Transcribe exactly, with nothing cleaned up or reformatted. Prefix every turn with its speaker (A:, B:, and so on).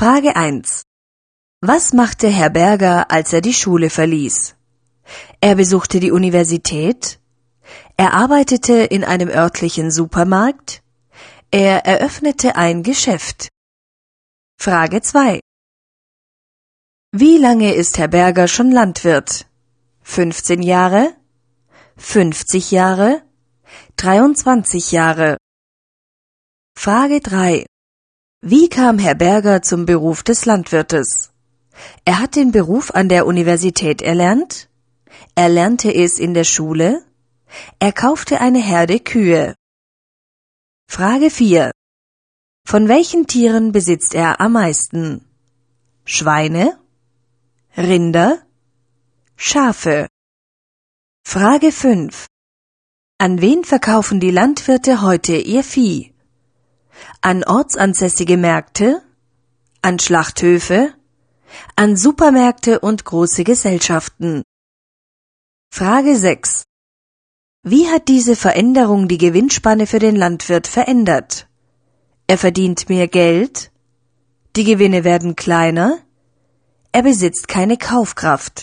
A: Frage eins. Was machte Herr Berger, als er die Schule verließ? Er besuchte die Universität. Er arbeitete in einem örtlichen Supermarkt. Er eröffnete ein Geschäft. Frage zwei. Wie lange ist Herr Berger schon Landwirt? fünfzehn Jahre? fünfzig Jahre? dreiundzwanzig Jahre? Frage drei. Wie kam Herr Berger zum Beruf des Landwirtes? Er hat den Beruf an der Universität erlernt. Er lernte es in der Schule. Er kaufte eine Herde Kühe. Frage vier. Von welchen Tieren besitzt er am meisten? Schweine? Rinder? Schafe? Frage fünf. An wen verkaufen die Landwirte heute ihr Vieh? An ortsansässige Märkte? An Schlachthöfe? An Supermärkte und große Gesellschaften? Frage sechs. Wie hat diese Veränderung die Gewinnspanne für den Landwirt verändert? Er verdient mehr Geld? Die Gewinne werden kleiner? Er besitzt keine Kaufkraft.